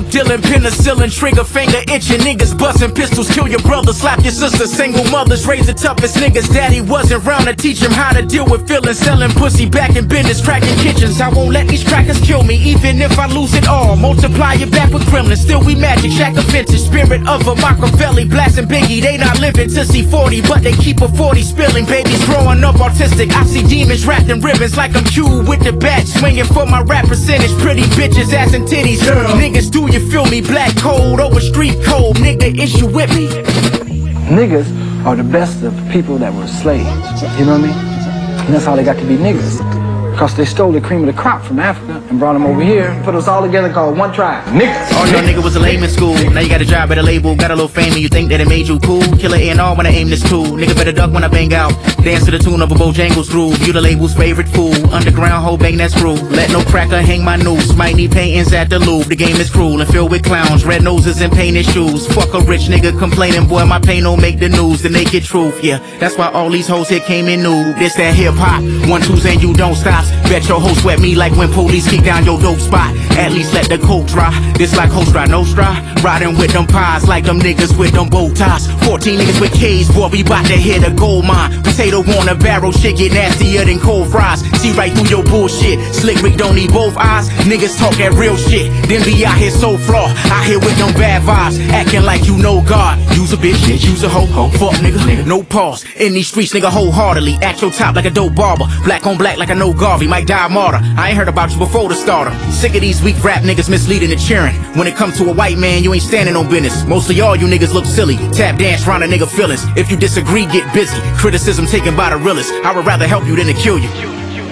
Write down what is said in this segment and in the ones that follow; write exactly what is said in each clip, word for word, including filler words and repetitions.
dope dealing, penicillin, trigger finger itching. Niggas busting pistols, kill your brother, slap your sister. Single mothers raise the toughest niggas. Daddy wasn't around to teach him how to deal with feelings. Selling pussy back in business, cracking kitchens. I won't let these crackers kill me, even if I lose it all. Multiply it back with gremlins, still we magic, shack a vintage. Spirit of a Machiavelli, blasting Biggie. They not living to see forty, but they keep a forty spilling. Babies growing up autistic. I see demons wrapped in ribbons like I'm Q with the bat, swinging for my rap percentage. Pretty bitches, ass and titties. Girl. Niggas, do you feel me? Black code over street code. Nigga, is you with me? Niggas are the best of people that were slaves. You know what I mean? And that's how they got to be niggas. Because they stole the cream of the crop from Africa and brought them over here and put us all together called one tribe. Niggas. Oh, your nigga was a lame in school. Now you got a job at a label, got a little fame, and you think that it made you cool. Killer A and R when I aim this tool. Nigga better duck when I bang out. Dance to the tune of a Bojangles groove. You the label's favorite fool. Underground hoe bang that screw. Let no cracker hang my noose. Might need paintings at the Louvre. The game is cruel and filled with clowns. Red noses and painted shoes. Fuck a rich nigga complaining, boy, my pain don't make the news. The naked truth, yeah. That's why all these hoes here came in nude. This that hip hop. One twos and you don't stop. Bet your host sweat me like when police kick down your dope spot. At least let the coke dry. This like Hostra Nostra. Riding with them pies like them niggas with them bow ties. Fourteen niggas with K's, boy, we bout to hit a gold mine. Potato on a barrel, shit get nastier than cold fries. See right through your bullshit. Slick Rick don't need both eyes. Niggas talk that real shit, then be out here so flawed. Out here with them bad vibes, acting like you know God. Use a bitch, shit, use a hoe, hoe. Fuck nigga, nigga, no pause. In these streets, nigga, wholeheartedly. At your top like a dope barber. Black on black like I know Garvey. Might die martyr. I ain't heard about you before the starter. Sick of these weak rap niggas misleading and cheering. When it comes to a white man, you ain't standing on business. Mostly all you niggas look silly. Tap dance round a nigga feelings. If you disagree, get busy. Criticism taken by the realest. I would rather help you than to kill you.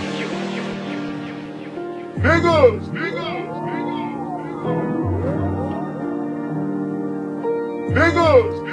Niggas! Niggas! Niggas!